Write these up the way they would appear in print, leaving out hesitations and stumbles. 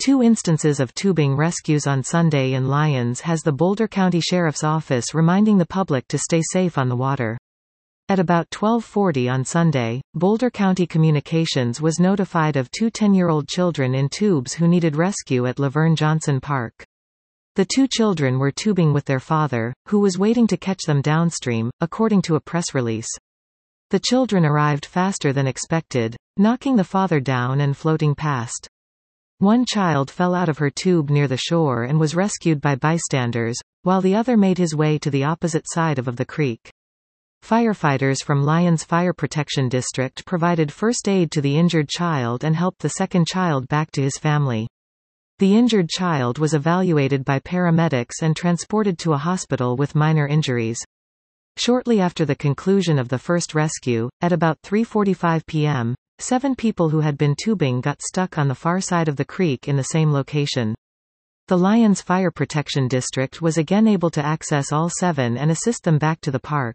Two instances of tubing rescues on Sunday in Lyons has the Boulder County Sheriff's Office reminding the public to stay safe on the water. At about 12:40 on Sunday, Boulder County Communications was notified of two 10-year-old children in tubes who needed rescue at Laverne Johnson Park. The two children were tubing with their father, who was waiting to catch them downstream, according to a press release. The children arrived faster than expected, knocking the father down and floating past. One child fell out of her tube near the shore and was rescued by bystanders, while the other made his way to the opposite side of the creek. Firefighters from Lyons Fire Protection District provided first aid to the injured child and helped the second child back to his family. The injured child was evaluated by paramedics and transported to a hospital with minor injuries. Shortly after the conclusion of the first rescue, at about 3:45 p.m., 7 people who had been tubing got stuck on the far side of the creek in the same location. The Lyons Fire Protection District was again able to access all 7 and assist them back to the park.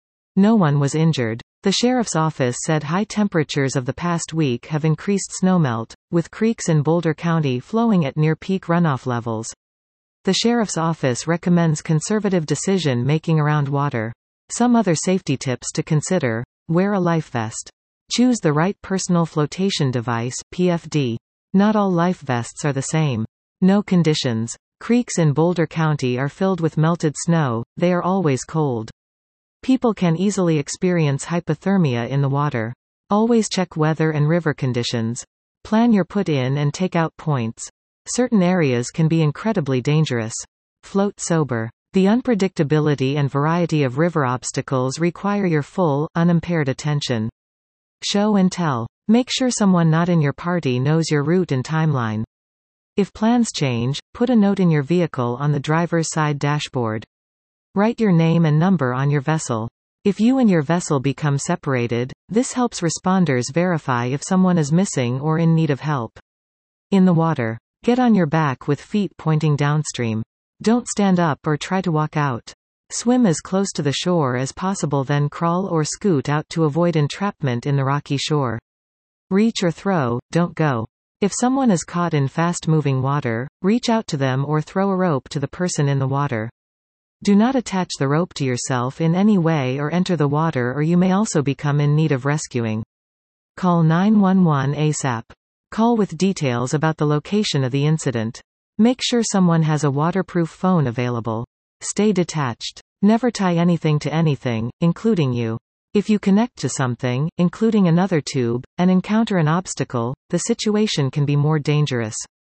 No one was injured. The sheriff's office said high temperatures of the past week have increased snowmelt, with creeks in Boulder County flowing at near peak runoff levels. The sheriff's office recommends conservative decision-making around water. Some other safety tips to consider: wear a life vest. Choose the right personal flotation device, PFD. Not all life vests are the same. No conditions. Creeks in Boulder County are filled with melted snow, they are always cold. People can easily experience hypothermia in the water. Always check weather and river conditions. Plan your put-in and take-out points. Certain areas can be incredibly dangerous. Float sober. The unpredictability and variety of river obstacles require your full, unimpaired attention. Show and tell. Make sure someone not in your party knows your route and timeline. If plans change, put a note in your vehicle on the driver's side dashboard. Write your name and number on your vessel. If you and your vessel become separated, this helps responders verify if someone is missing or in need of help. In the water. Get on your back with feet pointing downstream. Don't stand up or try to walk out. Swim as close to the shore as possible, then crawl or scoot out to avoid entrapment in the rocky shore. Reach or throw, don't go. If someone is caught in fast-moving water, reach out to them or throw a rope to the person in the water. Do not attach the rope to yourself in any way or enter the water, or you may also become in need of rescuing. Call 911 ASAP. Call with details about the location of the incident. Make sure someone has a waterproof phone available. Stay detached. Never tie anything to anything, including you. If you connect to something, including another tube, and encounter an obstacle, the situation can be more dangerous.